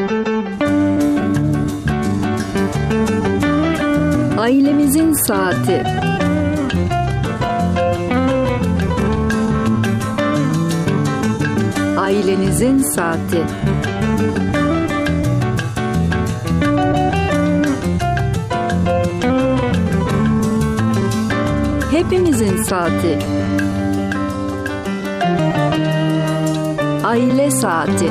Ailemizin saati. Ailenizin saati. Hepimizin saati. Aile saati.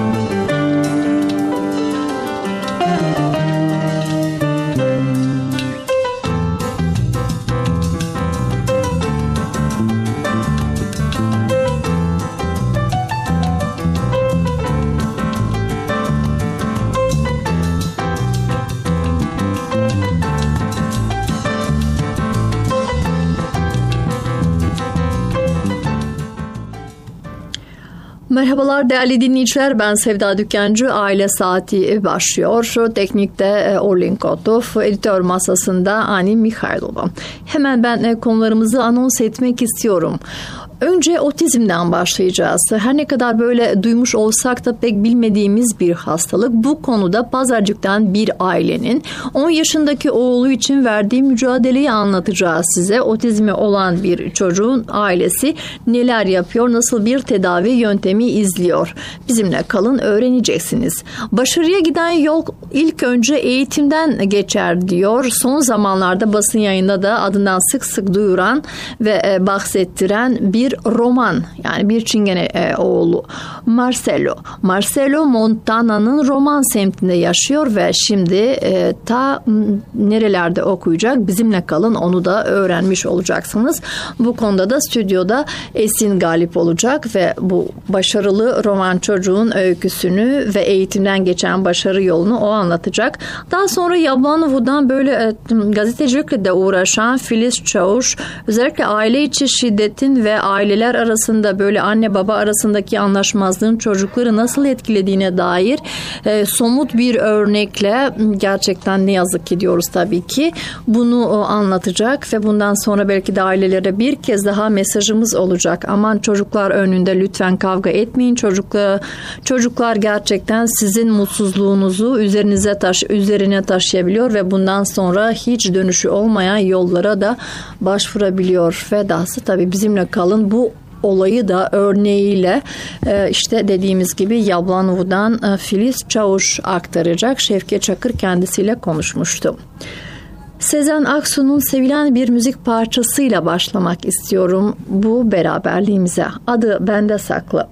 Merhabalar değerli dinleyiciler, ben Sevda Dükkancı. Aile Saati başlıyor. Teknikte Orlin Kotov, editör masasında Ani Mikhailova. Hemen ben konularımızı anons etmek istiyorum. Önce otizmden başlayacağız. Her ne kadar böyle duymuş olsak da pek bilmediğimiz bir hastalık. Bu konuda Pazarcık'tan bir ailenin 10 yaşındaki oğlu için verdiği mücadeleyi anlatacağız size. Otizmi olan bir çocuğun ailesi neler yapıyor, nasıl bir tedavi yöntemi izliyor. Bizimle kalın, öğreneceksiniz. Başarıya giden yol ilk önce eğitimden geçer diyor. Son zamanlarda basın yayında da adından sık sık duyuran ve bahsettiren bir roman, yani bir Çingene oğlu Marcelo Montana'nın Roman semtinde yaşıyor ve şimdi ta nerelerde okuyacak, bizimle kalın, onu da öğrenmiş olacaksınız. Bu konuda da stüdyoda Esin Galip olacak ve bu başarılı roman çocuğun öyküsünü ve eğitimden geçen başarı yolunu o anlatacak. Daha sonra Yablanova'dan böyle gazetecilikle de uğraşan Filiz Çavuş, özellikle aile içi şiddetin ve aileler arasında böyle anne baba arasındaki anlaşmazlığın çocukları nasıl etkilediğine dair somut bir örnekle, gerçekten ne yazık ki diyoruz tabii ki, bunu anlatacak ve bundan sonra belki de ailelere bir kez daha mesajımız olacak. Aman çocuklar önünde lütfen kavga etmeyin. Çocuklar gerçekten sizin mutsuzluğunuzu üzerine taşıyabiliyor ve bundan sonra hiç dönüşü olmayan yollara da başvurabiliyor. Ve dahası tabii bizimle kalın, bu olayı da örneğiyle işte dediğimiz gibi Yablanova'dan Filiz Çavuş aktaracak. Şevket Çakır kendisiyle konuşmuştu. Sezen Aksu'nun sevilen bir müzik parçasıyla başlamak istiyorum bu beraberliğimize. Adı Bende Saklı.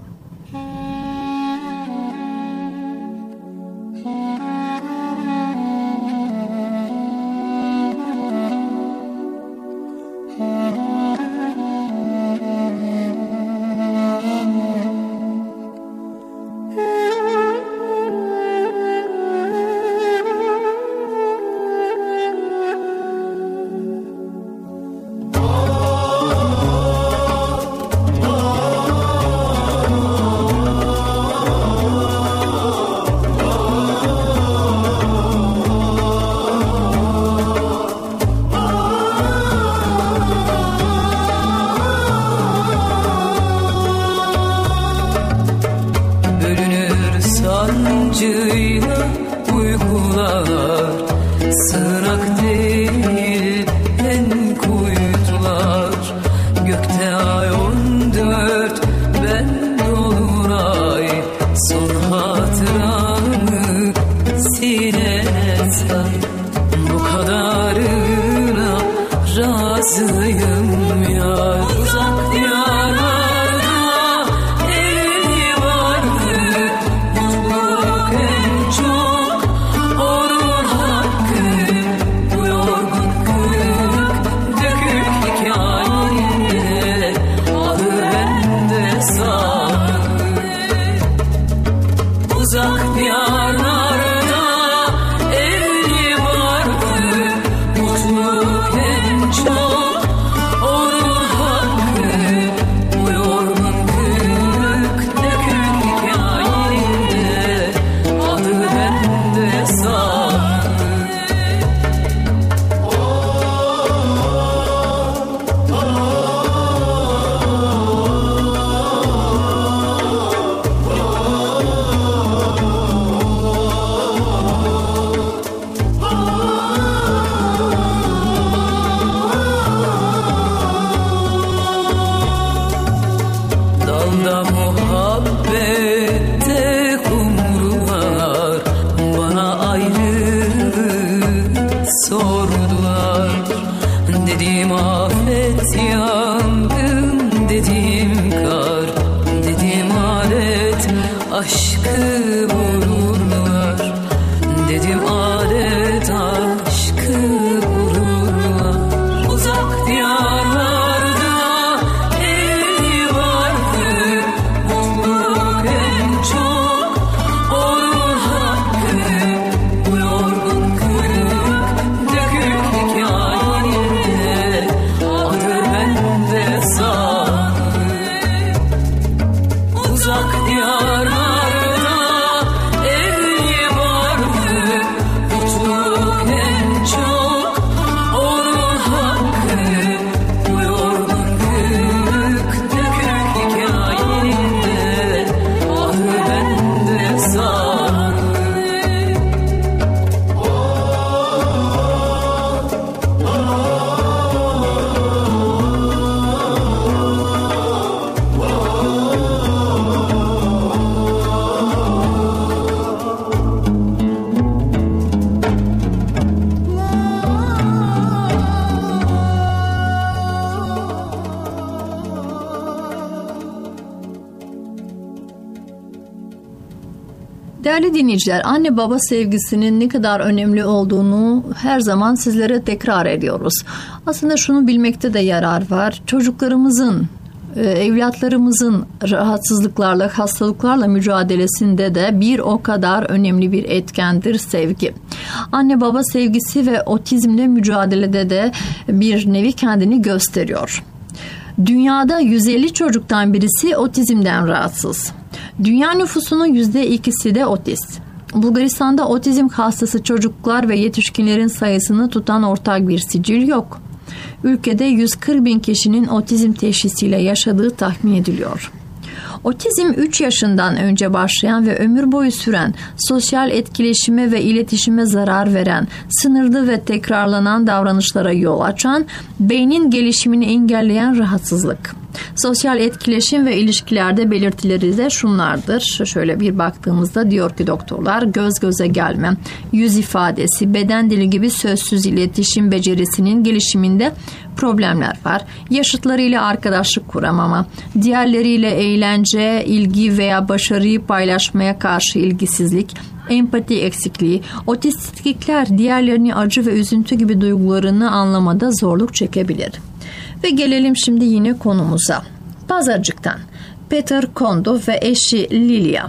Değerli dinleyiciler, anne baba sevgisinin ne kadar önemli olduğunu her zaman sizlere tekrar ediyoruz. Aslında şunu bilmekte de yarar var. Çocuklarımızın, evlatlarımızın rahatsızlıklarla, hastalıklarla mücadelesinde de bir o kadar önemli bir etkendir sevgi. Anne baba sevgisi ve otizmle mücadelede de bir nevi kendini gösteriyor. Dünyada 150 çocuktan birisi otizmden rahatsız. Dünya nüfusunun %2'si de otist. Bulgaristan'da otizm hastası çocuklar ve yetişkinlerin sayısını tutan ortak bir sicil yok. Ülkede 140 bin kişinin otizm teşhisiyle yaşadığı tahmin ediliyor. Otizm 3 yaşından önce başlayan ve ömür boyu süren, sosyal etkileşime ve iletişime zarar veren, sınırlı ve tekrarlanan davranışlara yol açan, beynin gelişimini engelleyen rahatsızlık. Sosyal etkileşim ve ilişkilerde belirtileri de şunlardır. Şöyle bir baktığımızda diyor ki doktorlar, göz göze gelme, yüz ifadesi, beden dili gibi sözsüz iletişim becerisinin gelişiminde problemler var. Yaşıtlarıyla arkadaşlık kuramama, diğerleriyle eğlence, ilgi veya başarıyı paylaşmaya karşı ilgisizlik, empati eksikliği, otistikler diğerlerini acı ve üzüntü gibi duygularını anlamada zorluk çekebilir. Ve gelelim şimdi yine konumuza. Pazarcık'tan Peter Kondo ve eşi Lilia.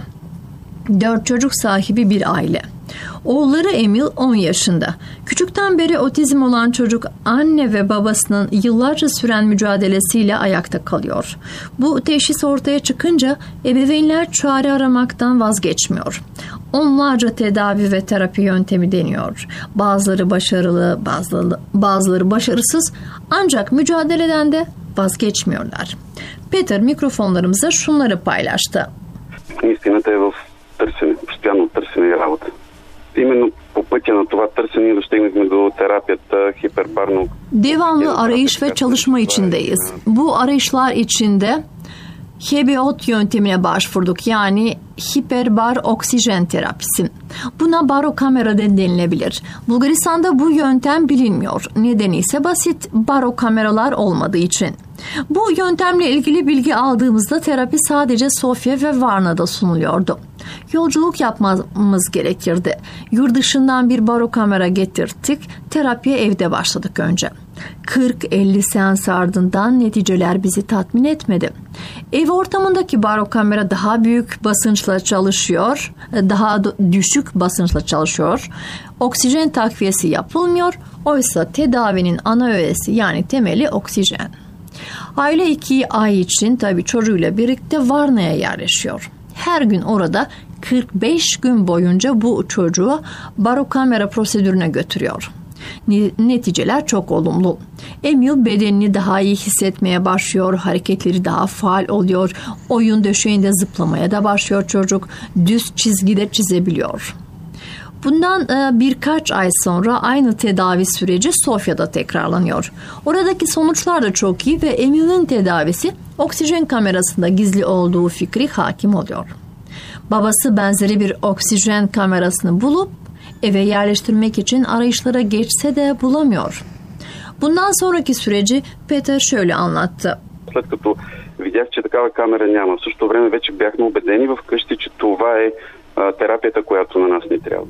4 çocuk sahibi bir aile. Oğulları Emil 10 yaşında. Küçükten beri otizm olan çocuk anne ve babasının yıllarca süren mücadelesiyle ayakta kalıyor. Bu teşhis ortaya çıkınca ebeveynler çare aramaktan vazgeçmiyor. Onlarca tedavi ve terapi yöntemi deniyor. Bazıları başarılı, bazıları başarısız, ancak mücadeleden de vazgeçmiyorlar. Peter mikrofonlarımıza şunları paylaştı. Истината е в търсене, постоянно търсене и работа. Именно по пътя на това търсене достигнахме до терапията хипербарно. Devamlı arayış ve çalışma içindeyiz. Bu arayışlar içinde HBOT yöntemine başvurduk, yani hiperbar oksijen terapisi. Buna barokamera denilebilir. Bulgaristan'da bu yöntem bilinmiyor. Nedeni ise basit, barokameralar olmadığı için. Bu yöntemle ilgili bilgi aldığımızda terapi sadece Sofya ve Varna'da sunuluyordu. Yolculuk yapmamız gerekirdi. Yurt dışından bir barokamera getirdik. Terapiye evde başladık önce. 40-50 seans ardından neticeler bizi tatmin etmedi. Ev ortamındaki barokamera daha büyük basınçla çalışıyor, daha düşük basınçla çalışıyor. Oksijen takviyesi yapılmıyor. Oysa tedavinin ana öğesi, yani temeli oksijen. Aile 2 ay için tabii çocuğuyla birlikte Varna'ya yerleşiyor. Her gün orada 45 gün boyunca bu çocuğu barokamera prosedürüne götürüyor. Neticeler çok olumlu. Emil bedenini daha iyi hissetmeye başlıyor, hareketleri daha faal oluyor, oyun döşeğinde zıplamaya da başlıyor çocuk, düz çizgide çizebiliyor. Bundan birkaç ay sonra aynı tedavi süreci Sofya'da tekrarlanıyor. Oradaki sonuçlar da çok iyi ve Emil'in tedavisi oksijen kamerasında gizli olduğu fikri hakim oluyor. Babası benzeri bir oksijen kamerasını bulup eve yerleştirmek için arayışlara geçse de bulamıyor. Bundan sonraki süreci Peter şöyle anlattı. След като видях, че такава камера няма, в същото време вече бяхме убедени вкъщи, че това е терапията, която на нас ни трябва.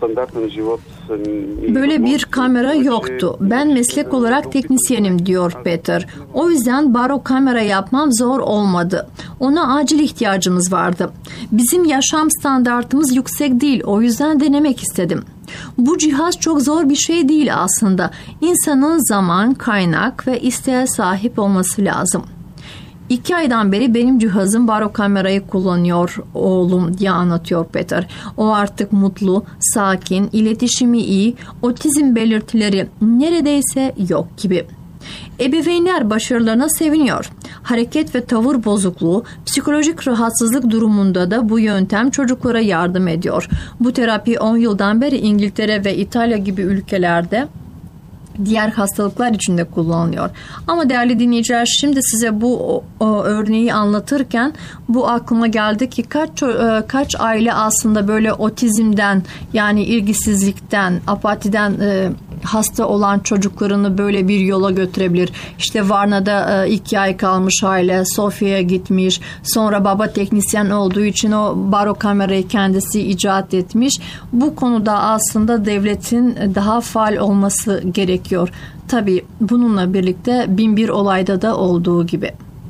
Böyle bir kamera yoktu. Ben meslek olarak teknisyenim, diyor Peter. O yüzden barokamera yapmam zor olmadı. Ona acil ihtiyacımız vardı. Bizim yaşam standartımız yüksek değil. O yüzden denemek istedim. Bu cihaz çok zor bir şey değil aslında. İnsanın zaman, kaynak ve isteğe sahip olması lazım. 2 aydan beri benim cihazım barokamerayı kullanıyor oğlum, diye anlatıyor Peter. O artık mutlu, sakin, iletişimi iyi, otizm belirtileri neredeyse yok gibi. Ebeveynler başarılarına seviniyor. Hareket ve tavır bozukluğu, psikolojik rahatsızlık durumunda da bu yöntem çocuklara yardım ediyor. Bu terapi 10 yıldan beri İngiltere ve İtalya gibi ülkelerde diğer hastalıklar için de kullanılıyor. Ama değerli dinleyiciler, şimdi size bu örneği anlatırken bu aklıma geldi ki kaç aile aslında böyle otizmden, yani ilgisizlikten, apatiden hasta olan çocuklarını böyle bir yola götürebilir. İşte Varna'da 2 ay kalmış aile, Sofya'ya gitmiş. Sonra baba teknisyen olduğu için o baro kamerayı kendisi icat etmiş. Bu konuda aslında devletin daha faal olması gerekiyor. Tabii bununla birlikte 1001 olayda da olduğu gibi.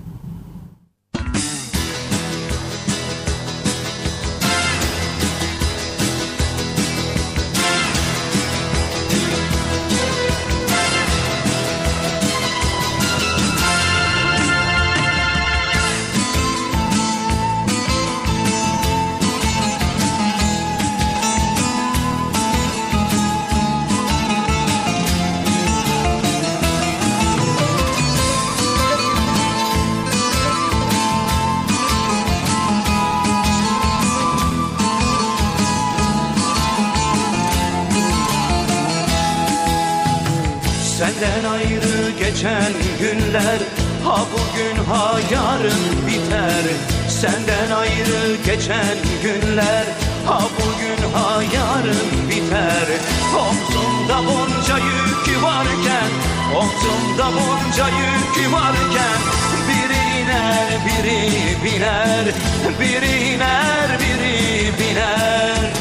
Senden ayrı geçen günler, ha bugün ha yarın biter. Senden ayrı geçen günler, ha bugün ha yarın biter. Omzumda bunca yük varken, omzumda bunca yük varken, biri iner biri biner, biri iner biri biner.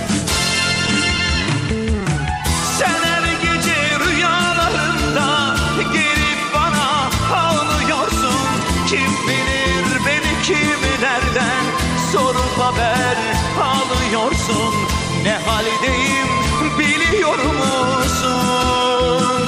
Kimlerden sorup haber alıyorsun? Ne haldeyim biliyor musun?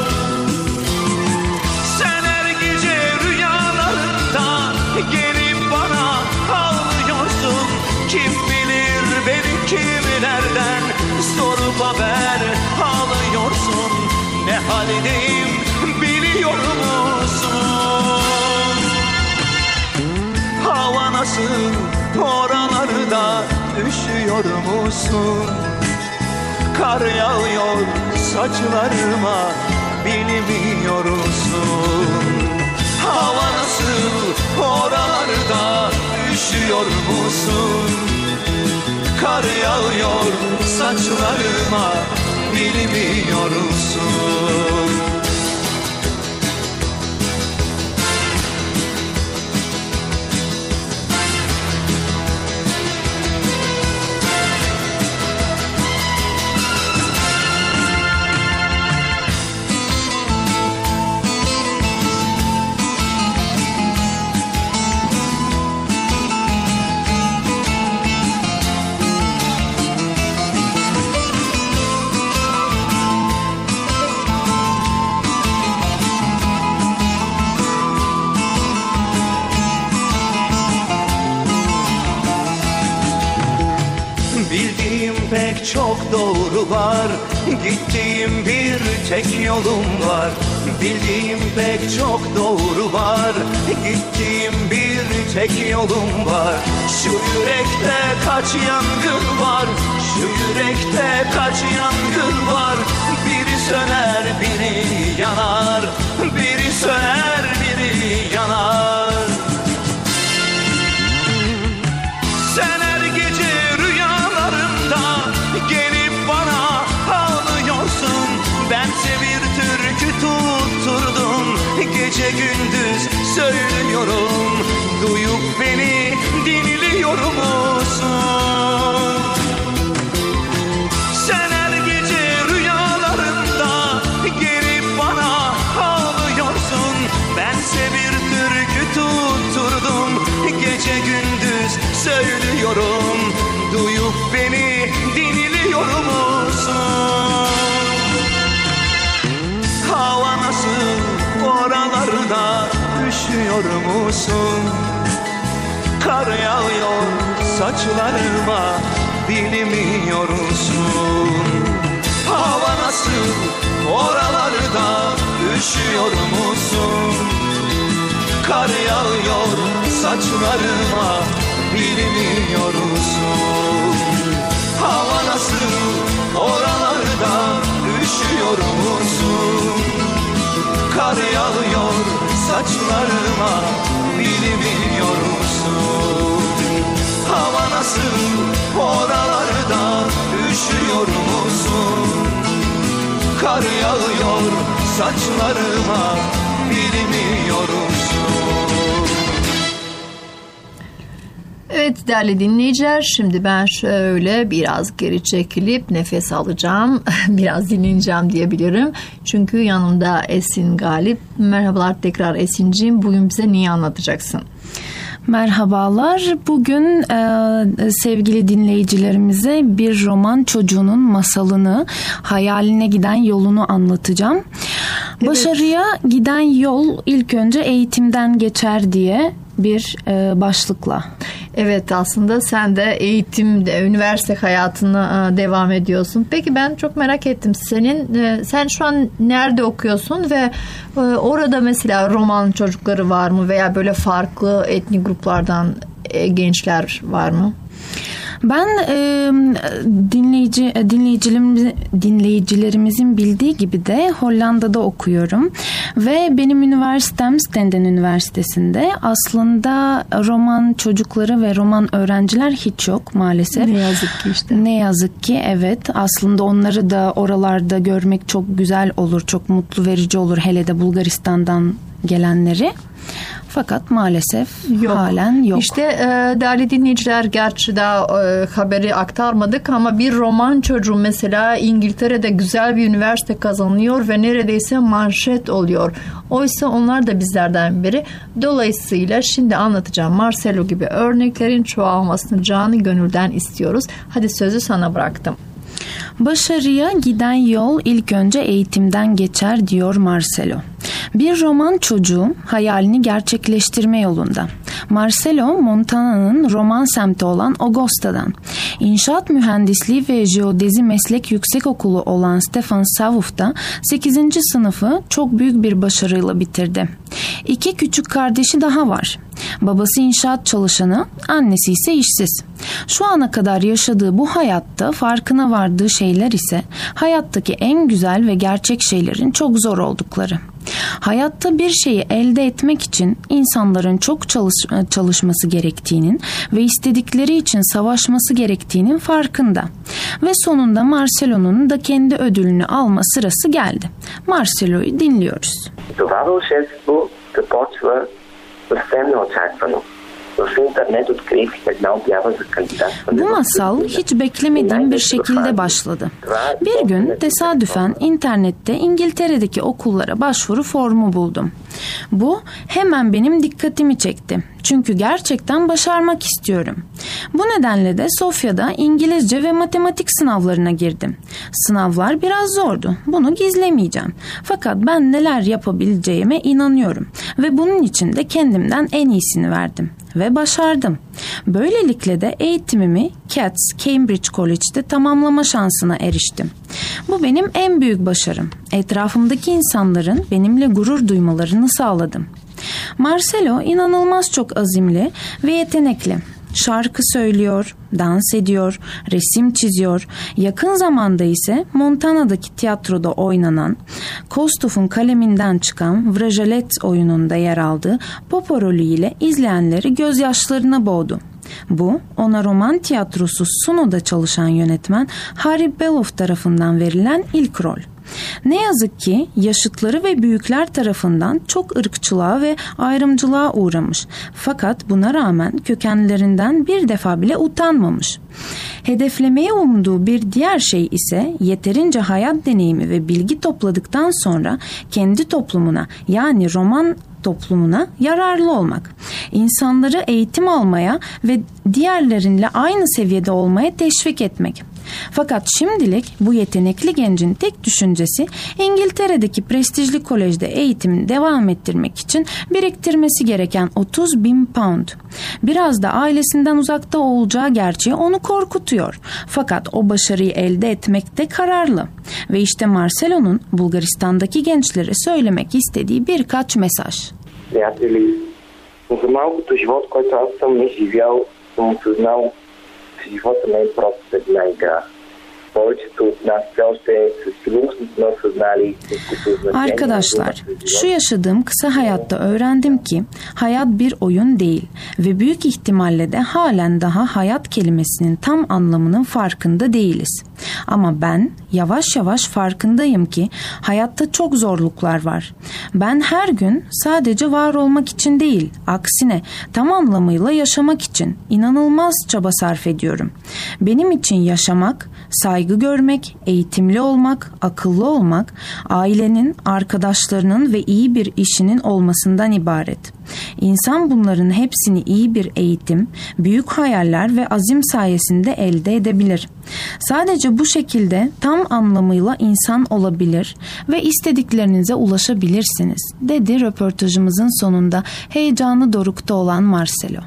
Sen her gece rüyalarında gelip bana ağlıyorsun. Kim bilir beni kimlerden sorup haber alıyorsun? Ne haldeyim biliyor musun? Hava nasıl, oralarda üşüyor musun? Kar yağıyor saçlarıma, bilmiyor musun? Hava nasıl, oralarda üşüyor musun? Kar yağıyor saçlarıma, bilmiyor musun? Bildiğim pek çok doğru var, gittiğim bir tek yolum var. Bildiğim pek çok doğru var, gittiğim bir tek yolum var. Şu yürekte kaç yangın var, şu yürekte kaç yangın var. Biri söner biri yanar, biri söner biri yanar. Sen her gece gelip bana ağlıyorsun. Bense bir türkü tutturdum, gece gündüz söylüyorum. Duyup beni dinliyor musun? Sen her gece rüyalarında gelip bana ağlıyorsun. Bense bir türkü tutturdum, gece gündüz söylüyorum. Duyup beni dinliyor musun? Hava nasıl, oralarda üşüyor musun? Kar yağıyor saçlarıma, bilmiyor musun? Hava nasıl, oralarda üşüyor musun? Kar yağıyor saçlarıma, bilmiyor musun? Hava nasıl, oralarda üşüyor musun? Kar yağıyor saçlarıma, bilmiyor musun? Hava nasıl, oralarda üşüyor musun? Kar kar yağıyor saçlarıma, bilmiyoruz. Evet değerli dinleyiciler, şimdi ben şöyle biraz geri çekilip nefes alacağım. Biraz dinleneceğim diyebilirim. Çünkü yanımda Esin Galip. Merhabalar tekrar Esin'ciğim. Bugün bize neyi anlatacaksın? Merhabalar. Bugün sevgili dinleyicilerimize bir roman çocuğunun masalını, hayaline giden yolunu anlatacağım. Evet. Başarıya giden yol ilk önce eğitimden geçer diye bir başlıkla. Evet, aslında sen de eğitimde, üniversite hayatına devam ediyorsun. Peki ben çok merak ettim. Sen şu an nerede okuyorsun ve orada mesela roman çocukları var mı veya böyle farklı etnik gruplardan gençler var mı? Ben dinleyicilerimizin bildiği gibi de Hollanda'da okuyorum ve benim üniversitem Stenden Üniversitesi'nde. Aslında roman çocukları ve roman öğrenciler hiç yok maalesef. Ne yazık ki işte. Ne yazık ki evet. Aslında onları da oralarda görmek çok güzel olur, çok mutlu verici olur, hele de Bulgaristan'dan gelenleri. Fakat maalesef halen yok. İşte değerli dinleyiciler, gerçi daha haberi aktarmadık ama bir roman çocuğu mesela İngiltere'de güzel bir üniversite kazanıyor ve neredeyse manşet oluyor. Oysa onlar da bizlerden biri. Dolayısıyla şimdi anlatacağım Marcelo gibi örneklerin çoğalmasını canı gönülden istiyoruz. Hadi sözü sana bıraktım. Başarıya giden yol ilk önce eğitimden geçer diyor Marcelo. Bir roman çocuğu hayalini gerçekleştirme yolunda. Marcelo, Montana'nın roman semti olan Augusta'dan. İnşaat mühendisliği ve jeodezi meslek yüksekokulu olan Stefan Savuf da 8. sınıfı çok büyük bir başarıyla bitirdi. 2 küçük kardeşi daha var. Babası inşaat çalışanı, annesi ise işsiz. Şu ana kadar yaşadığı bu hayatta farkına vardığı şeyler ise hayattaki en güzel ve gerçek şeylerin çok zor oldukları. Hayatta bir şeyi elde etmek için insanların çok çalışması gerektiğinin ve istedikleri için savaşması gerektiğinin farkında. Ve sonunda Marcelo'nun da kendi ödülünü alma sırası geldi. Marcelo'yu dinliyoruz. Това започва съвсем неочаквано. Bu masal hiç beklemediğim bir şekilde başladı. Bir gün tesadüfen internette İngiltere'deki okullara başvuru formu buldum. Bu hemen benim dikkatimi çekti. Çünkü gerçekten başarmak istiyorum. Bu nedenle de Sofya'da İngilizce ve matematik sınavlarına girdim. Sınavlar biraz zordu. Bunu gizlemeyeceğim. Fakat ben neler yapabileceğime inanıyorum. Ve bunun için de kendimden en iyisini verdim. Ve başardım. Böylelikle de eğitimimi Cambridge College'de tamamlama şansına eriştim. Bu benim en büyük başarım. Etrafımdaki insanların benimle gurur duymalarını sağladım. Marcelo inanılmaz çok azimli ve yetenekli. Şarkı söylüyor, dans ediyor, resim çiziyor. Yakın zamanda ise Montana'daki tiyatroda oynanan, Kostof'un kaleminden çıkan Vrajalet oyununda yer aldığı Popo rolüyle izleyenleri gözyaşlarına boğdu. Bu, ona roman tiyatrosu Suno'da çalışan yönetmen Harry Beloff tarafından verilen ilk rol. Ne yazık ki yaşıtları ve büyükler tarafından çok ırkçılığa ve ayrımcılığa uğramış. Fakat buna rağmen kökenlerinden bir defa bile utanmamış. Hedeflemeyi umduğu bir diğer şey ise yeterince hayat deneyimi ve bilgi topladıktan sonra kendi toplumuna, yani roman toplumuna yararlı olmak. İnsanları eğitim almaya ve diğerlerinle aynı seviyede olmaya teşvik etmek. Fakat şimdilik bu yetenekli gencin tek düşüncesi İngiltere'deki prestijli kolejde eğitimini devam ettirmek için biriktirmesi gereken 30.000 pound. Biraz da ailesinden uzakta olacağı gerçeği onu korkutuyor. Fakat o başarıyı elde etmekte kararlı. Ve işte Marcelo'nun Bulgaristan'daki gençlere söylemek istediği birkaç mesaj. Приятели, за малкото живот, който аз съм изживял, съм осъзнал, че живота не е просто една игра. повечето от нас все още с сигурност не сме осъзнали истинското значение. Arkadaşlar, şu yaşadığım kısa hayatta öğrendim ki hayat bir oyun değil ve büyük ihtimalle de halen daha hayat kelimesinin tam anlamının farkında değiliz. Ama ben yavaş yavaş farkındayım ki hayatta çok zorluklar var. Ben her gün sadece var olmak için değil, aksine tam anlamıyla yaşamak için inanılmaz çaba sarf ediyorum. Benim için yaşamak, saygı görmek, eğitimli olmak, akıllı olmak, ailenin, arkadaşlarının ve iyi bir işinin olmasından ibaret. İnsan bunların hepsini iyi bir eğitim, büyük hayaller ve azim sayesinde elde edebilir. Sadece bu şekilde tam anlamıyla insan olabilir ve istediklerinize ulaşabilirsiniz, dedi röportajımızın sonunda heyecanı dorukta olan Marcelo.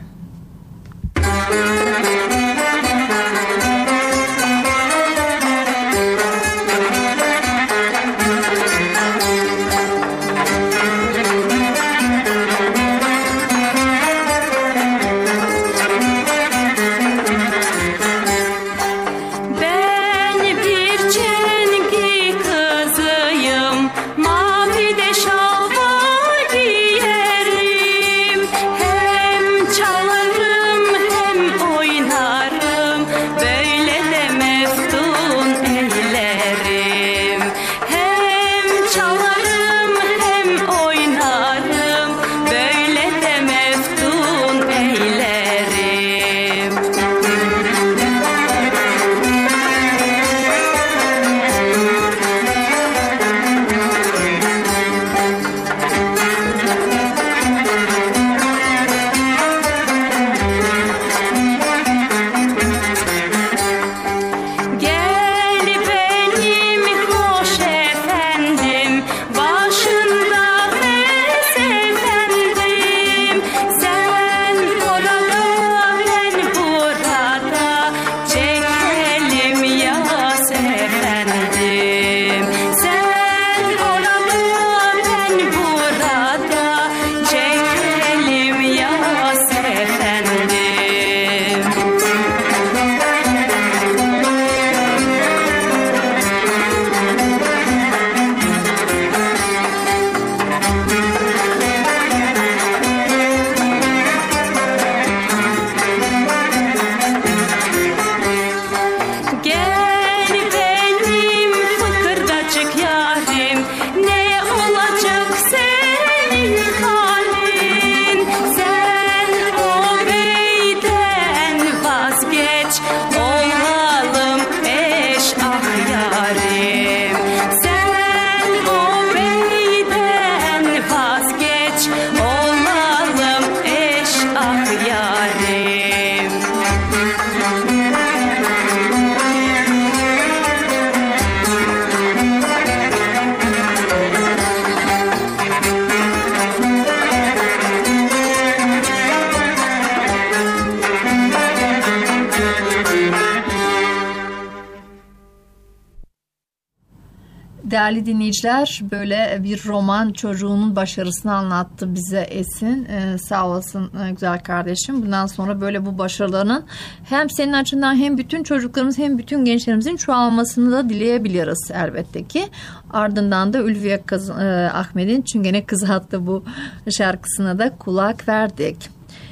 Değerli dinleyiciler, böyle bir roman çocuğunun başarısını anlattı bize Esin. Sağ olasın güzel kardeşim. Bundan sonra böyle bu başarılarının hem senin açından hem bütün çocuklarımız hem bütün gençlerimizin çoğalmasını da dileyebiliriz elbette ki. Ardından da Ülviye Ahmet'in Çingene Kızı adlı bu şarkısına da kulak verdik.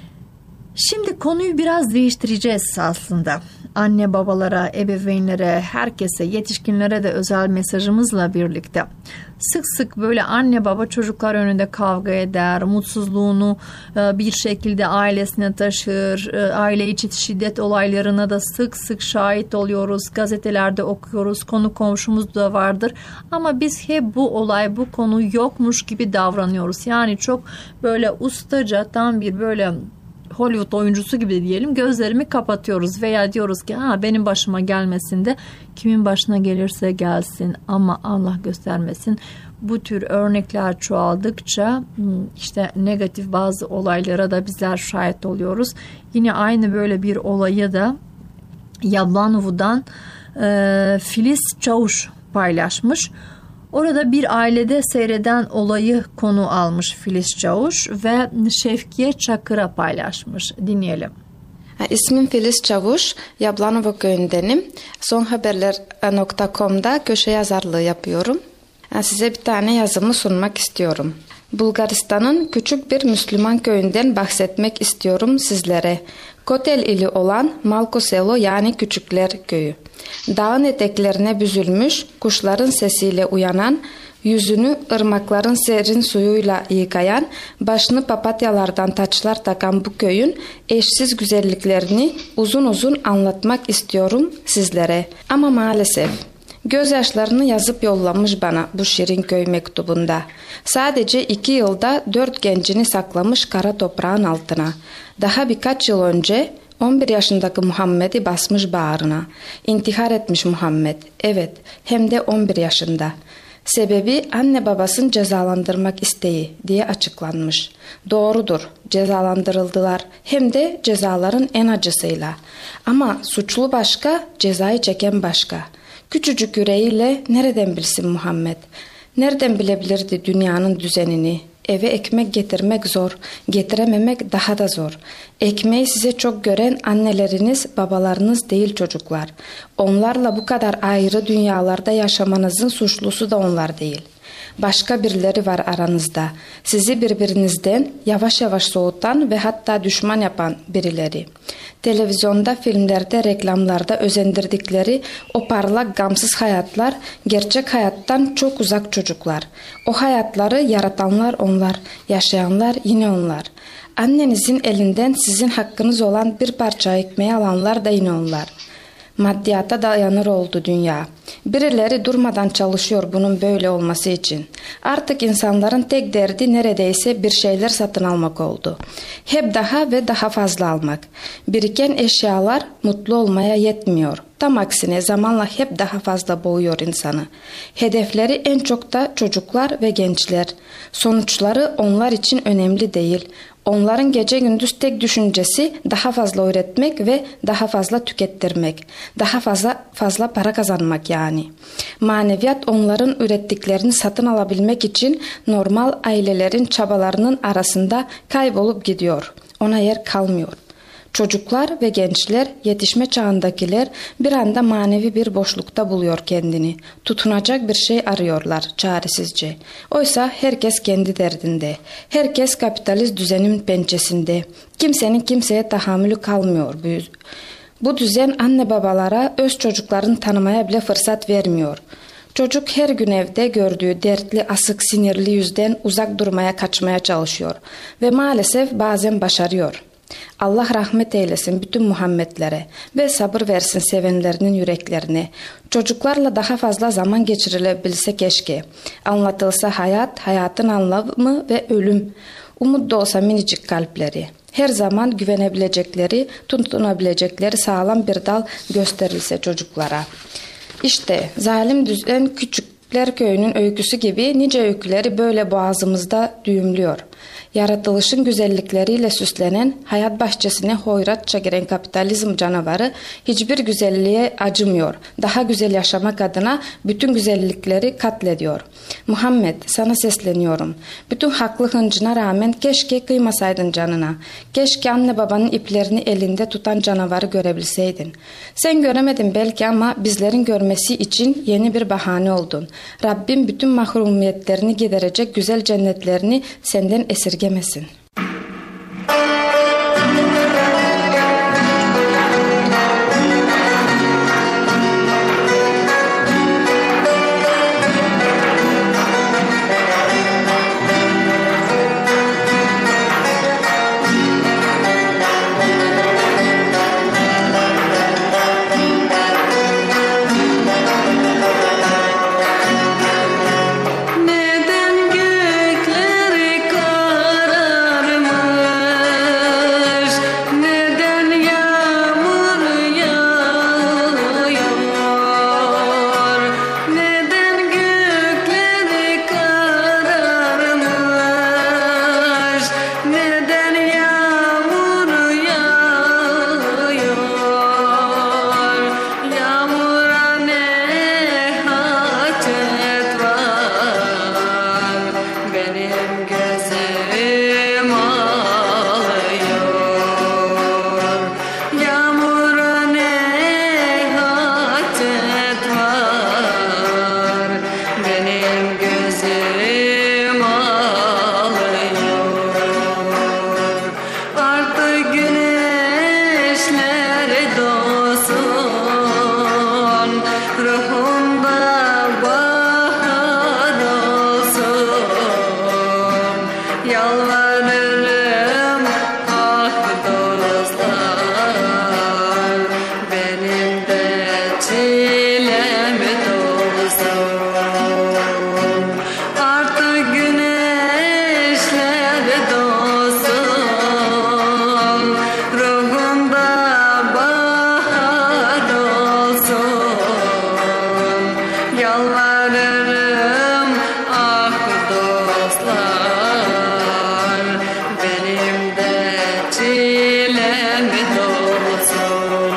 Şimdi konuyu biraz değiştireceğiz aslında. Anne babalara, ebeveynlere, herkese, yetişkinlere de özel mesajımızla birlikte. Sık sık böyle anne baba çocuklar önünde kavga eder, mutsuzluğunu bir şekilde ailesine taşır, aile içi şiddet olaylarına da sık sık şahit oluyoruz, gazetelerde okuyoruz, konu komşumuz da vardır. Ama biz hep bu olay, bu konu yokmuş gibi davranıyoruz. Yani çok böyle ustaca, tam bir böyle Hollywood oyuncusu gibi diyelim, gözlerimi kapatıyoruz veya diyoruz ki benim başıma gelmesin de kimin başına gelirse gelsin ama Allah göstermesin. Bu tür örnekler çoğaldıkça işte negatif bazı olaylara da bizler şahit oluyoruz. Yine aynı böyle bir olayı da Yablanov'dan Filiz Çavuş paylaşmış. Orada bir ailede seyreden olayı konu almış Filiz Çavuş ve Şevkiye Çakır'a paylaşmış. Dinleyelim. İsmim Filiz Çavuş, Yablanova köyündenim. Sonhaberler.com'da köşe yazarlığı yapıyorum. Size bir tane yazımı sunmak istiyorum. Bulgaristan'ın küçük bir Müslüman köyünden bahsetmek istiyorum sizlere. Kotel ili olan Malkoselo yani Küçükler Köyü. Dağın eteklerine büzülmüş, kuşların sesiyle uyanan, yüzünü ırmakların serin suyuyla yıkayan, başını papatyalardan taçlar takan bu köyün eşsiz güzelliklerini uzun uzun anlatmak istiyorum sizlere. Ama maalesef gözyaşlarını yazıp yollamış bana bu şirin köy mektubunda. Sadece 2 yılda 4 gencini saklamış kara toprağın altına. Daha birkaç yıl önce 11 yaşındaki Muhammed'i basmış bağrına. İntihar etmiş Muhammed. Evet, hem de 11 yaşında. Sebebi anne babasını cezalandırmak isteği diye açıklanmış. Doğrudur, cezalandırıldılar. Hem de cezaların en acısıyla. Ama suçlu başka, cezayı çeken başka. Küçücük yüreğiyle nereden bilsin Muhammed? Nereden bilebilirdi dünyanın düzenini? Eve ekmek getirmek zor, getirememek daha da zor. Ekmeği size çok gören anneleriniz, babalarınız değil çocuklar. Onlarla bu kadar ayrı dünyalarda yaşamanızın suçlusu da onlar değil. Başka birileri var aranızda. Sizi birbirinizden yavaş yavaş soğutan ve hatta düşman yapan birileri. Televizyonda, filmlerde, reklamlarda özendirdikleri o parlak gamsız hayatlar gerçek hayattan çok uzak çocuklar. O hayatları yaratanlar onlar, yaşayanlar yine onlar. Annenizin elinden sizin hakkınız olan bir parça ekmeği alanlar da yine onlar. Maddiyata dayanır oldu dünya. Birileri durmadan çalışıyor bunun böyle olması için. Artık insanların tek derdi neredeyse bir şeyler satın almak oldu. Hep daha ve daha fazla almak. Biriken eşyalar mutlu olmaya yetmiyor. Tam aksine zamanla hep daha fazla boğuyor insanı. Hedefleri en çok da çocuklar ve gençler. Sonuçları onlar için önemli değil. Onların gece gündüz tek düşüncesi daha fazla öğretmek ve daha fazla tükettirmek. Daha fazla para kazanmak yani. Maneviyat onların ürettiklerini satın alabilmek için normal ailelerin çabalarının arasında kaybolup gidiyor. Ona yer kalmıyor. Çocuklar ve gençler, yetişme çağındakiler bir anda manevi bir boşlukta buluyor kendini. Tutunacak bir şey arıyorlar çaresizce. Oysa herkes kendi derdinde. Herkes kapitalist düzenin pençesinde. Kimsenin kimseye tahammülü kalmıyor. Bu düzen anne babalara öz çocuklarını tanımaya bile fırsat vermiyor. Çocuk her gün evde gördüğü dertli, asık, sinirli yüzden uzak durmaya, kaçmaya çalışıyor. Ve maalesef bazen başarıyor. Allah rahmet eylesin bütün Muhammedlere ve sabır versin sevenlerinin yüreklerine. Çocuklarla daha fazla zaman geçirilebilse keşke. Anlatılsa hayat, hayatın anlamı ve ölüm. Umut da olsa minicik kalpleri. Her zaman güvenebilecekleri, tutunabilecekleri sağlam bir dal gösterilse çocuklara. İşte zalim düzen Küçükler Köyü'nün öyküsü gibi nice öyküleri böyle boğazımızda düğümlüyor. Yaratılışın güzellikleriyle süslenen, hayat bahçesine hoyratça giren kapitalizm canavarı hiçbir güzelliğe acımıyor. Daha güzel yaşamak adına bütün güzellikleri katlediyor. Muhammed, sana sesleniyorum. Bütün haklı hıncına rağmen keşke kıymasaydın canına. Keşke anne babanın iplerini elinde tutan canavarı görebilseydin. Sen göremedin belki ama bizlerin görmesi için yeni bir bahane oldun. Rabbim bütün mahrumiyetlerini giderecek güzel cennetlerini senden esirgemesin. Neden gökleri kara Yalvarırım ah dostlar, benim de çilem dolsun.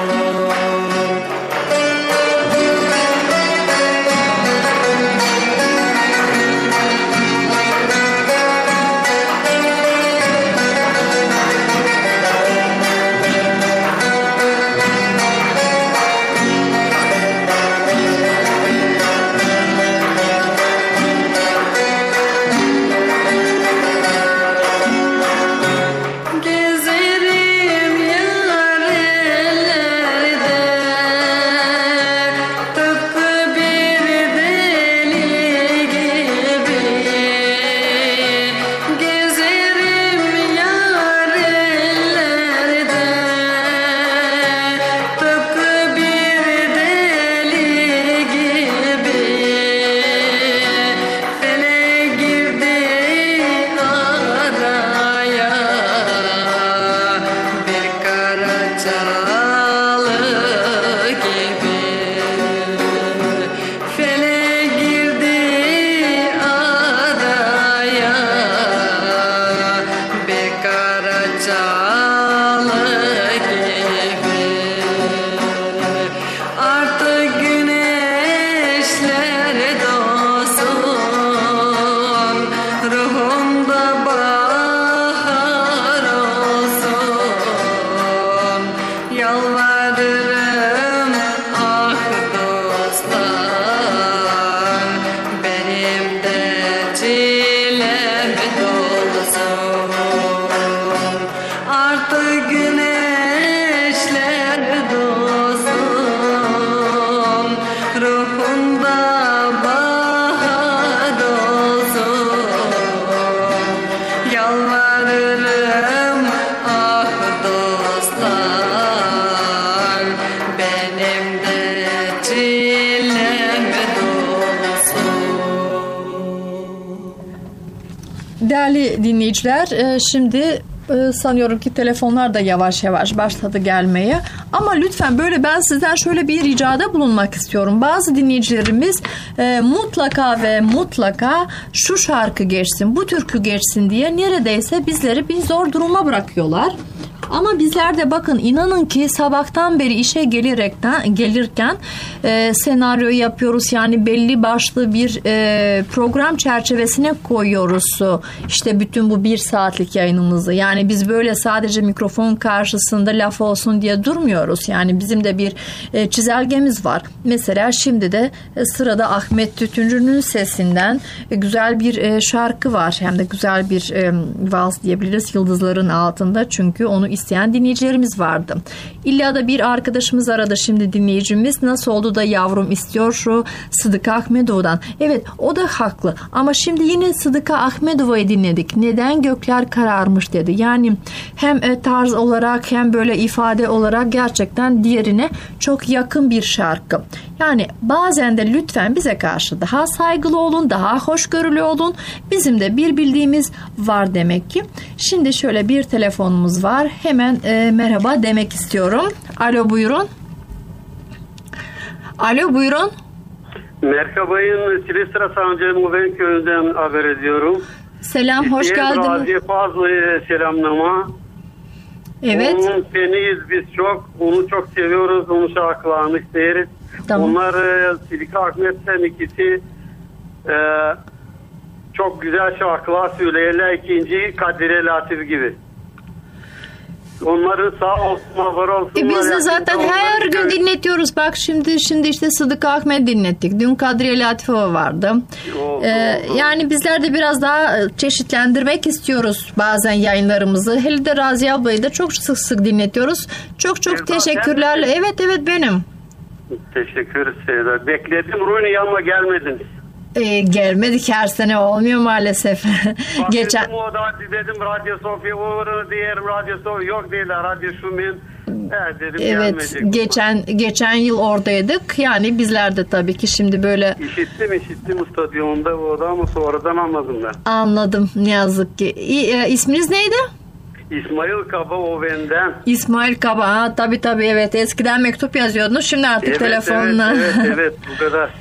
Gezerim yar ellerde, tıpkı bir deli gibi. Gezerim yar ellerde, tıpkı bir deli gibi. Fele girdi araya, bir kara çalı gibi. Fele girdi araya, bir kara çalı gibi. Artık güneşler doğsun, ruhumda bahar olsun. Yalvarırım ah dostlar, benim de çilem dolsun. Artık güneşler doğsun, ruhumda bahar olsun. Yalvarırım ah dostlar, benim de çilem dolsun. Değerli dinleyiciler, şimdi sanıyorum ki telefonlar da yavaş yavaş başladı gelmeye. Ama lütfen böyle ben sizden şöyle bir ricada bulunmak istiyorum. Bazı dinleyicilerimiz mutlaka ve mutlaka şu şarkı geçsin, bu türkü geçsin diye neredeyse bizleri bir zor duruma bırakıyorlar. Ama bizler de bakın inanın ki sabahtan beri işe gelirken senaryo yapıyoruz. Yani belli başlı bir program çerçevesine koyuyoruz. İşte bütün bu 1 saatlik yayınımızı. Yani biz böyle sadece mikrofon karşısında laf olsun diye durmuyoruz. Yani bizim de bir çizelgemiz var. Mesela şimdi de sırada Ahmet Tütüncü'nün sesinden güzel bir şarkı var. Hem de güzel bir vals diyebiliriz Yıldızların Altında. Çünkü onu isteyen dinleyicilerimiz vardı. İlla da bir arkadaşımız aradı şimdi dinleyicimiz. Nasıl oldu da yavrum istiyor şu Sıdıka Ahmedova'dan. Evet o da haklı. Ama şimdi yine Sıdıka Ahmedova'yı dinledik. Neden gökler kararmış dedi. Yani hem tarz olarak hem böyle ifade olarak gerçekten diğerine çok yakın bir şarkı. Yani bazen de lütfen bize karşı daha saygılı olun, daha hoşgörülü olun. Bizim de bir bildiğimiz var demek ki. Şimdi şöyle bir telefonumuz var. Hemen merhaba demek istiyorum. Alo buyurun. Alo buyurun. Merhabayın. Silivri Sancı Muven Köyü'nden haber ediyorum. Selam, hoş geldiniz. Razi fazla selamlama. Evet. Onun feniyiz biz çok. Onu çok seviyoruz. Onun şarkılarını isteriz. Tamam. Onlar Sıdıka Ahmet'ten ikisi çok güzel şarkılar söylerler. İkinci Kadire Latif gibi. Onların sağ olsun, var olsun. Biz de zaten her gün dinletiyoruz. Bak şimdi işte Sıdıka Ahmet dinlettik. Dün Kadriye Latifova vardı. Yani bizler de biraz daha çeşitlendirmek istiyoruz bazen yayınlarımızı. Hele de Razi ablayı da çok sık dinletiyoruz. Çok teşekkürler. Evet benim. Teşekkür ederim. Bekledim Runi ama gelmediniz. Gelmedik her sene olmuyor maalesef. Geçen o da dedim Radyo Sofya uğrunu diyelim Radyo Sofya yok değil Radyo Şumin. Dedim evet geçen yıl oradaydık. Yani bizler de tabii ki şimdi böyle İşittim stadyumunda orada ama sonradan anladım ben. Anladım ne yazık ki. İsminiz neydi? İsmail Kaba Oven'den. İsmail Kaba tabii evet eskiden mektup yazıyordunuz şimdi artık telefonla. Evet bu kadar.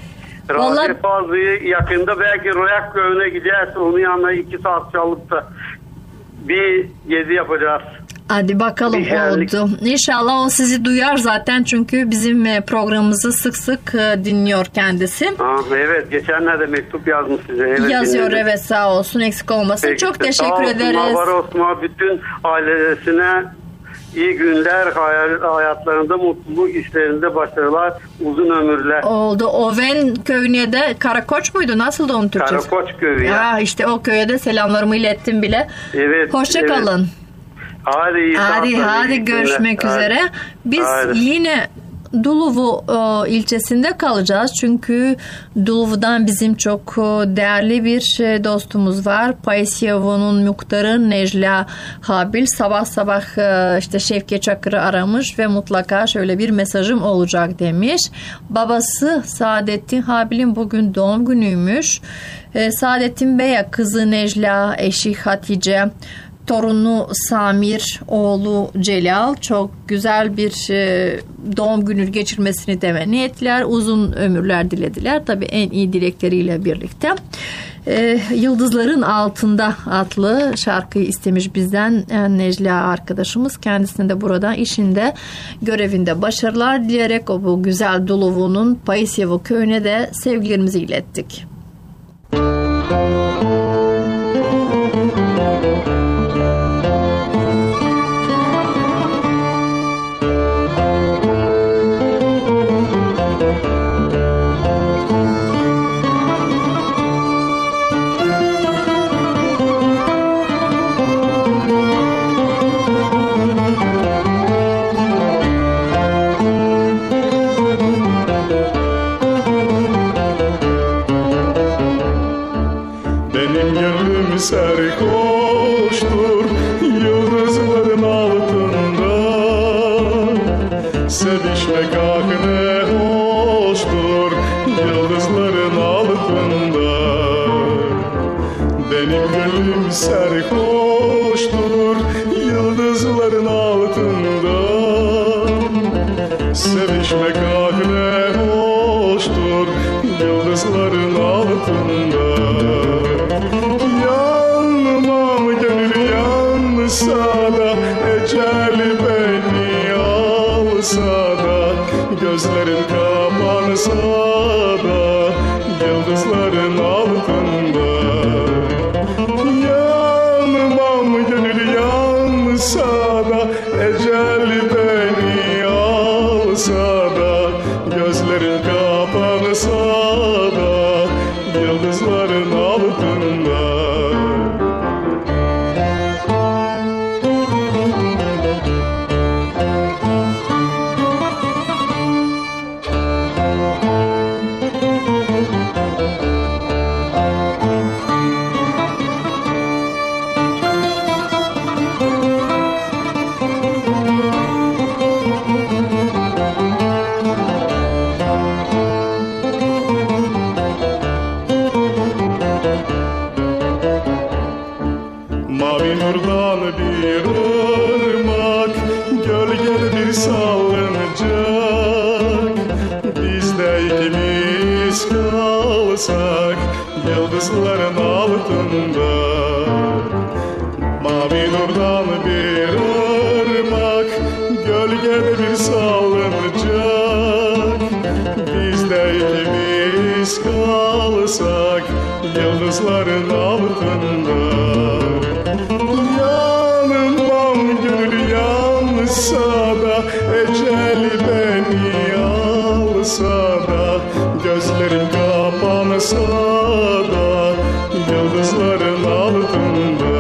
Vallahi- Razi Fazlı'yı yakında belki Royak Köyü'ne gideceğiz. Onun yanına 2 saat çalıp da bir gezi yapacağız. Hadi bakalım İnşallah. oldu. İnşallah o sizi duyar zaten çünkü bizim programımızı sık sık dinliyor kendisi. Evet, geçenlerde mektup yazmış size. Evet, Yazıyor dinledim. evet, sağ olsun, eksik olmasın. Peki, Çok sağ teşekkür olsun, ederiz. Var olsun, bütün ailesine iyi günler, hayatlarında mutluluk, işlerinde başarılar, uzun ömürler. Oldu. Oven köyüne de Karakoç muydu? Nasıldı onun Türkçesi? Karakoç köyü ya. Ha, işte o köye de selamlarımı ilettim bile. Evet. Hoşça evet. kalın. Hadi iyi Hadi şanslar, iyi görüşmek günler. üzere. Biz Hadi. yine Duluvu ilçesinde kalacağız. Çünkü Duluvu'dan bizim çok değerli bir dostumuz var. Payasyevo'nun muhtarı Necla Habil sabah sabah işte Şevket Çakır'ı aramış ve mutlaka şöyle bir mesajım olacak demiş. Babası Saadettin Habil'in bugün doğum günüymüş. Saadettin Bey'e kızı Necla, eşi Hatice, torunu Samir, oğlu Celal çok güzel bir doğum günü geçirmesini temenni ettiler. Uzun ömürler dilediler. Tabii en iyi dilekleriyle birlikte. Yıldızların Altında adlı şarkıyı istemiş bizden Necla arkadaşımız. Kendisine de burada işinde, görevinde başarılar dileyerek o bu güzel Duluvu'nun Payasyevo köyüne de sevgilerimizi ilettik. Serhoştur yıldızların altında, sevişmek ah ne hoştur yıldızların altında. Benim gönlüm serhoştur yıldızların altında, sevişmek ah ne hoştur yıldızların altında. Da ecel beni alsa da, gözlerim kapansa da yıldızların altında. Yanmam gönül yansa da, ecel beni alsa da, gözlerim kapansa da yıldızların altında. Mavi nurdan bir ırmak, gölgeli bir salıncak. Biz de ikimiz kalsak yıldızların altında. Mavi nurdan bir ırmak, gölgeli bir salıncak. Biz de ikimiz kalsak yıldızların altında. Yanmam gönül yansa da, ecel beni alsa da, gözlerim kapansa da yıldızların altında.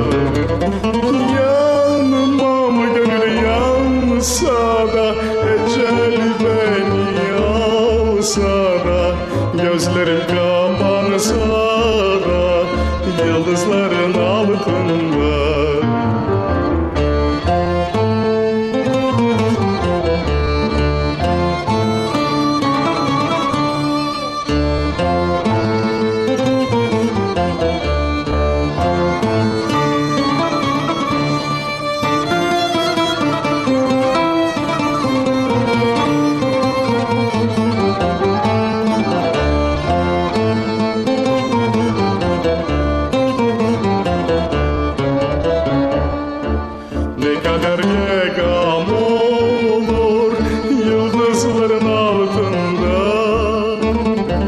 Yanmam gönül yansa da, ecel beni alsa da, gözlerim kapansa da yıldızların altında.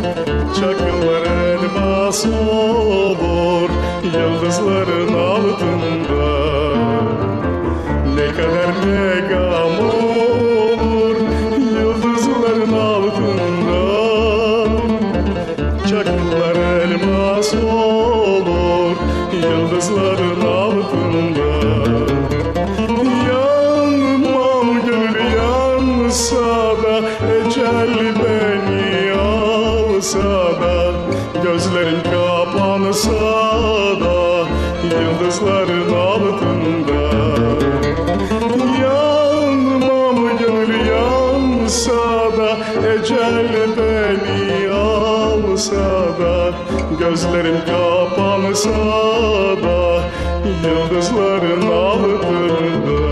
Çakıllar elmas olur yıldızların altında. Ne kadar megam olur yıldızların altında. Çakıllar elmas olur yıldızların altında. Yanmam gönül yansa da, ecel beni alsa da, gözlerim kapansa da yıldızların altında. Yanmam gönül yansa da, ecel beni alsa da, gözlerim kapansa da yıldızların altında.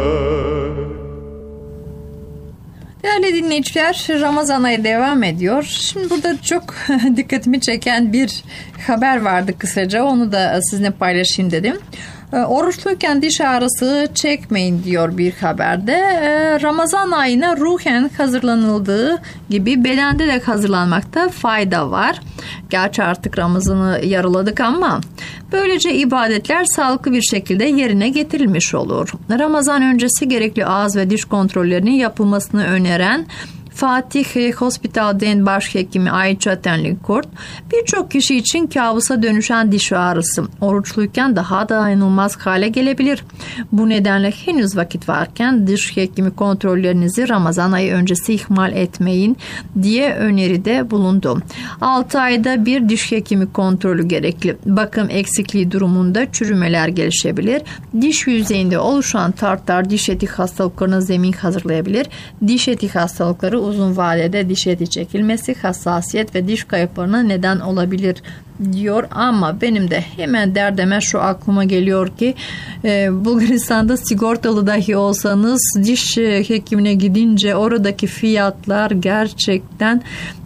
Değerli dinleyiciler, Ramazan ayı devam ediyor. Şimdi burada çok dikkatimi çeken bir haber vardı kısaca. Onu da sizinle paylaşayım dedim. Oruçluyken diş ağrısı çekmeyin diyor bir haberde. Ramazan ayına ruhen hazırlanıldığı gibi bedende de hazırlanmakta fayda var. Gerçi artık Ramazan'ı yarıladık ama böylece ibadetler sağlıklı bir şekilde yerine getirilmiş olur. Ramazan öncesi gerekli ağız ve diş kontrollerinin yapılmasını öneren Fatih Hospital'den başhekimi Ayça Tenlikurt, birçok kişi için kabusa dönüşen diş ağrısı oruçluyken daha dayanılmaz hale gelebilir. Bu nedenle henüz vakit varken diş hekimi kontrollerinizi Ramazan ayı öncesi ihmal etmeyin diye öneride bulundu. 6 ayda bir diş hekimi kontrolü gerekli. Bakım eksikliği durumunda çürümeler gelişebilir. Diş yüzeyinde oluşan tartar diş eti hastalıklarına zemin hazırlayabilir. Diş eti hastalıkları uzun vadede diş eti çekilmesi, hassasiyet ve diş kayıplarına neden olabilir diyor. Ama benim de hemen derdeme şu aklıma geliyor ki Bulgaristan'da sigortalı dahi olsanız diş hekimine gidince oradaki fiyatlar gerçekten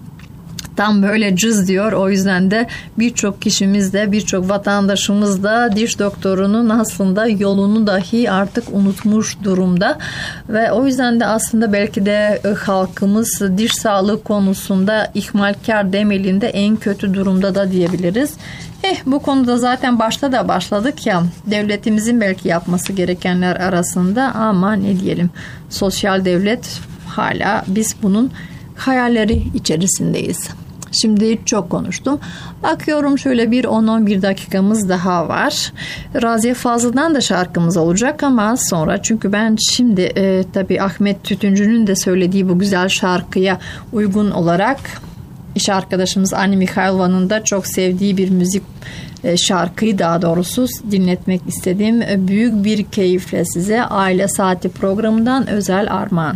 tam böyle cız diyor. O yüzden de birçok kişimiz de, birçok vatandaşımız da diş doktorunun aslında yolunu dahi artık unutmuş durumda. Ve o yüzden de aslında belki de halkımız diş sağlığı konusunda ihmalkar demelinde en kötü durumda da diyebiliriz. Bu konuda zaten başta da başladık ya, devletimizin belki yapması gerekenler arasında, ama ne diyelim, sosyal devlet hala biz bunun hayalleri içerisindeyiz. Şimdi çok konuştum. Bakıyorum şöyle bir 10-11 dakikamız daha var. Raziye Fazıl'dan da şarkımız olacak ama sonra, çünkü ben şimdi tabii Ahmet Tütüncü'nün de söylediği bu güzel şarkıya uygun olarak iş arkadaşımız Anne Mikhailova'nın da çok sevdiği bir müzik şarkıyı daha doğrusu dinletmek istediğim büyük bir keyifle size Aile Saati programından özel armağan.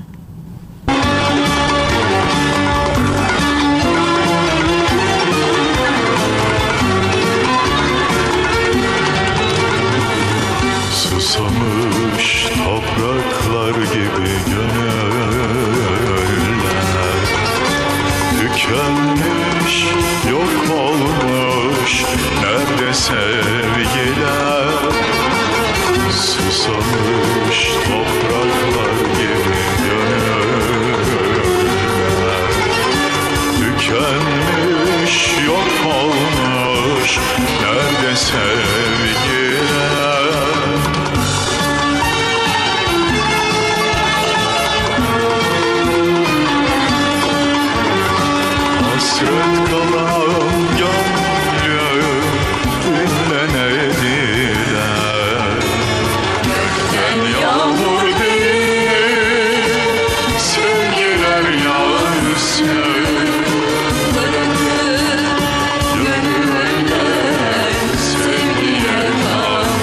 Susamış topraklar gibi gönüller, tükenmiş, yok olmuş nerede sevgiler? Susamış topraklar gibi gönüller, tükenmiş, yok olmuş nerede sevgiler? Hasret kalan gönlüm dinlenediler. Gökten yağmur değil, sevgiler yağsın. Bırakın gönüller sevgiye kalsın.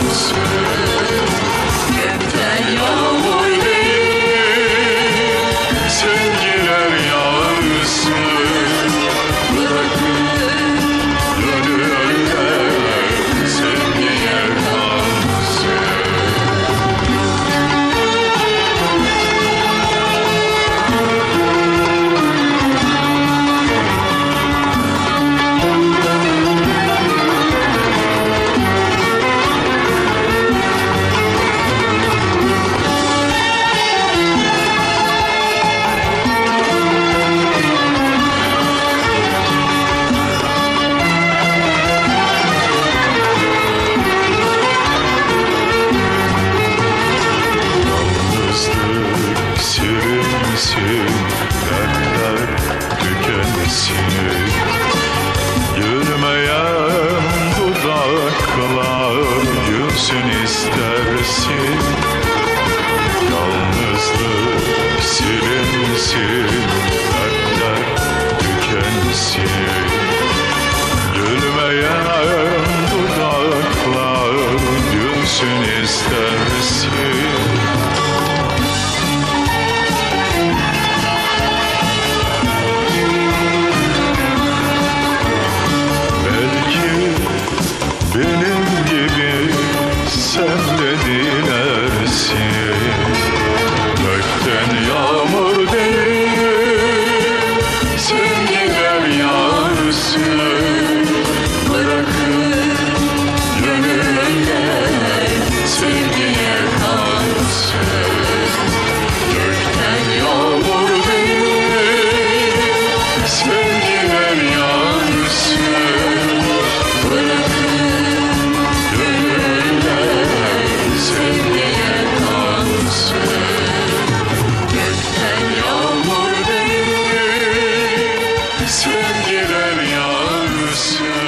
Gülmeyen dudaklar gülsün istersin. Belki benim gibi sen de dilersin. Gökten yağmur değil, sevgiler yağsın. Bırakın gönüller sevgiye kalsın. Gökten yağmur değil, sevgiler yağsın. Bırakın gönüller sevgiye kalsın. Gökten yağmur değil, sevgiler yağsın.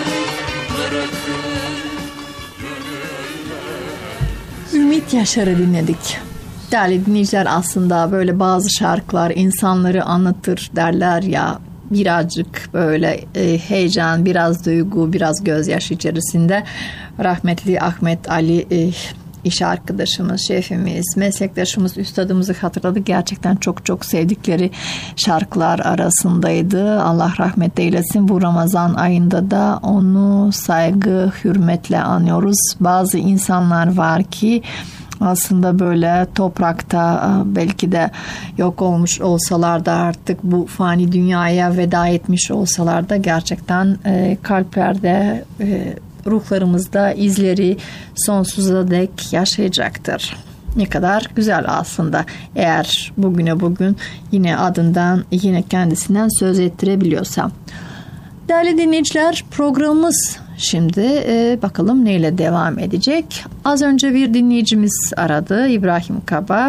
Ümit Yaşar'ı dinledik. Değerli dinleyiciler, aslında böyle bazı şarkılar insanları anlatır derler ya, birazcık böyle heyecan, biraz duygu, biraz gözyaşı içerisinde. Rahmetli Ahmet Ali iş arkadaşımız, şefimiz, meslektaşımız, üstadımızı hatırladık. Gerçekten çok çok sevdikleri şarkılar arasındaydı. Allah rahmet eylesin. Bu Ramazan ayında da onu saygı, hürmetle anıyoruz. Bazı insanlar var ki aslında böyle toprakta belki de yok olmuş olsalar da, artık bu fani dünyaya veda etmiş olsalar da gerçekten kalplerde, ruhlarımızda izleri sonsuza dek yaşayacaktır. Ne kadar güzel aslında, eğer bugüne bugün yine adından, yine kendisinden söz ettirebiliyorsam. Değerli dinleyiciler, programımız şimdi bakalım neyle devam edecek. Az önce bir dinleyicimiz aradı, İbrahim Kaba,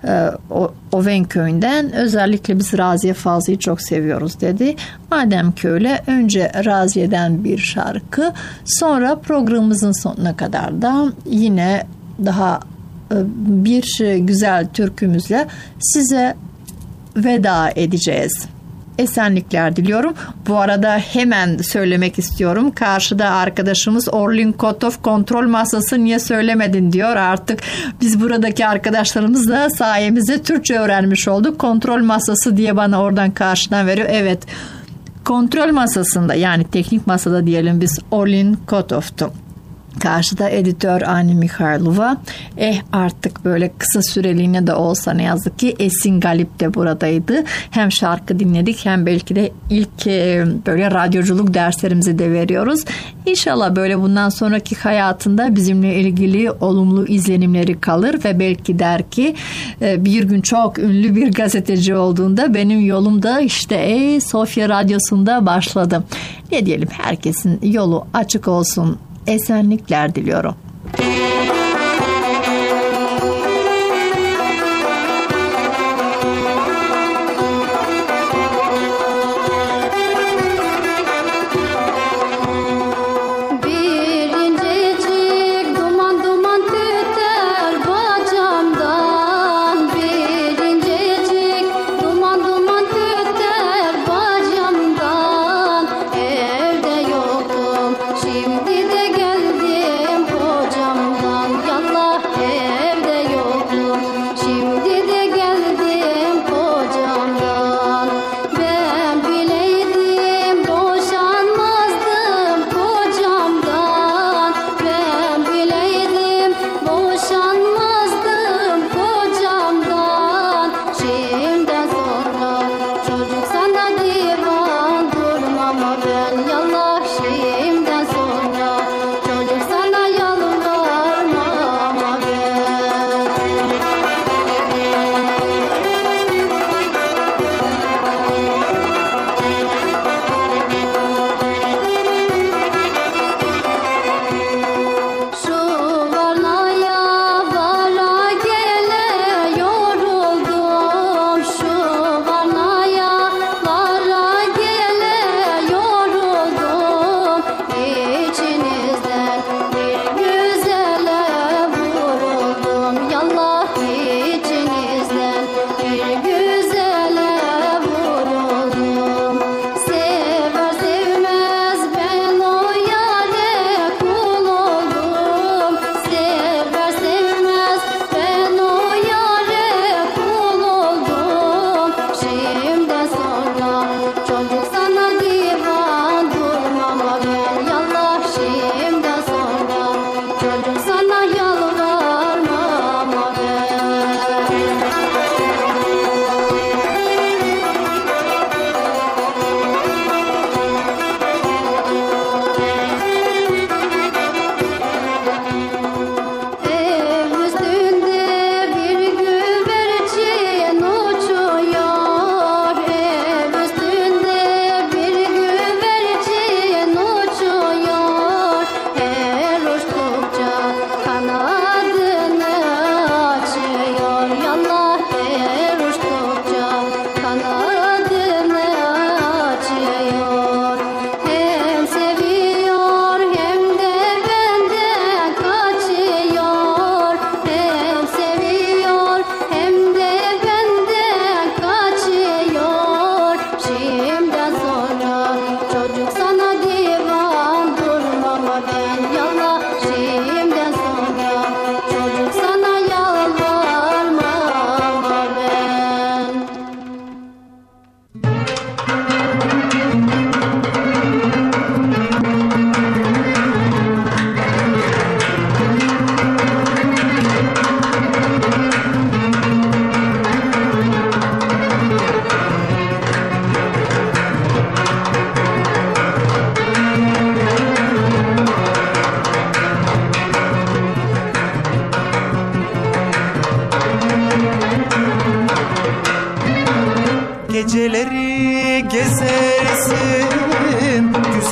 Oven köyünden. Özellikle biz Raziye Fazlı'yı çok seviyoruz dedi. Madem ki öyle, önce Raziye'den bir şarkı, sonra programımızın sonuna kadar da yine daha bir güzel türkümüzle size veda edeceğiz. Esenlikler diliyorum. Bu arada hemen söylemek istiyorum. Karşıda arkadaşımız Orlin Kotov kontrol masası niye söylemedin diyor. Artık biz buradaki arkadaşlarımızla sayemizde Türkçe öğrenmiş olduk. Kontrol masası diye bana oradan karşıdan veriyor. Evet, kontrol masasında, yani teknik masada diyelim biz, Orlin Kotov'tu. Karşıda editör Ani Mikhailova. Artık böyle kısa süreliğine de olsa ne yazık ki Esin Galip de buradaydı. Hem şarkı dinledik, hem belki de ilk böyle radyoculuk derslerimizi de veriyoruz. İnşallah böyle bundan sonraki hayatında bizimle ilgili olumlu izlenimleri kalır ve belki der ki bir gün çok ünlü bir gazeteci olduğunda benim yolum da işte Sofya Radyosu'nda başladı. Ne diyelim, herkesin yolu açık olsun. Esenlikler diliyorum. Şimdi de geldim.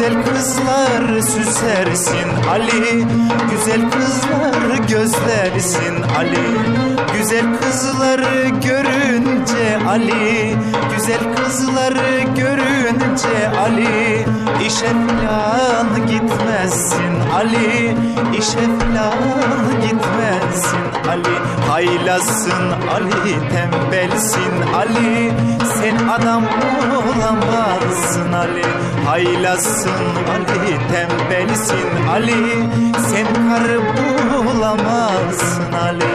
güzel kızlar süsersin Ali, güzel kızlar gözlersin Ali. Güzel kızları görünce Ali, güzel kızları görünce Ali, işe falan gitmezsin Ali, işe falan gitmezsin Ali. Haylazsın Ali, tembelsin Ali, sen adam olamazsın Ali. Haylazsın Ali, tembelsin Ali, sen karı bulamazsın Ali.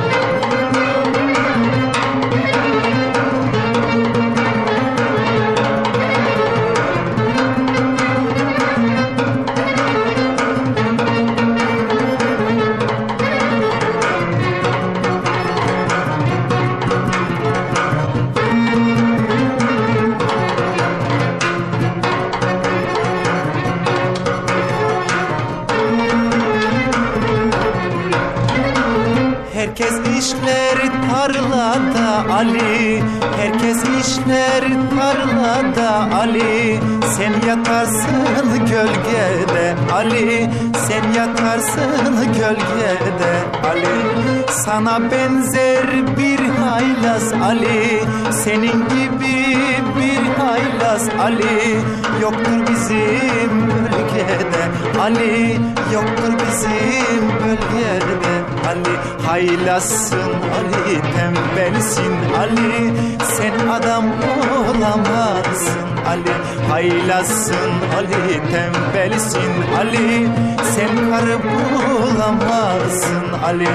Herkes işler tarlada Ali, herkes işler tarlada Ali. Sen yatarsın gölgede Ali, sen yatarsın gölgede Ali. Sana benzer bir haylaz Ali, senin gibi bir haylaz Ali yoktur bizim bölgede Ali, yoktur bizim bölgede Ali. Haylazsın Ali, tembelsin Ali, sen adam olamazsın Ali. Haylazsın Ali, tembelsin Ali, sen karı bulamazsın Ali.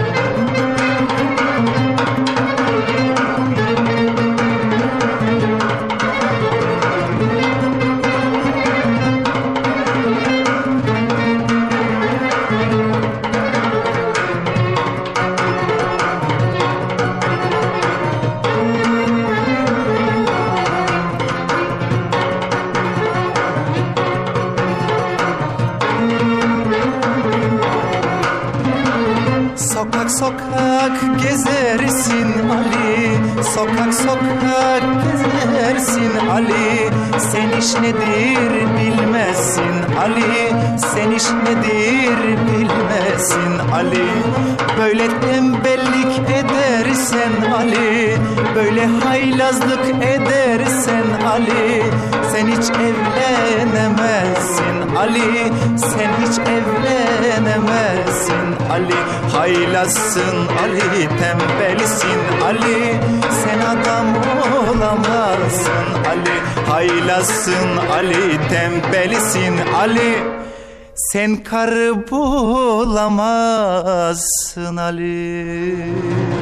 Sokak sokak gezersin Ali, sokak sokak gezersin Ali. Sen iş nedir bilmezsin Ali, sen iş nedir bilmezsin Ali. Böyle tembellik edersen Ali, böyle haylazlık edersen Ali, sen hiç evlenemezsin Ali, sen hiç evlenemezsin Ali. Haylazsın Ali, tembelsin Ali, sen adam olamazsın Ali. Haylazsın Ali, tembelsin Ali, sen karı bulamazsın Ali.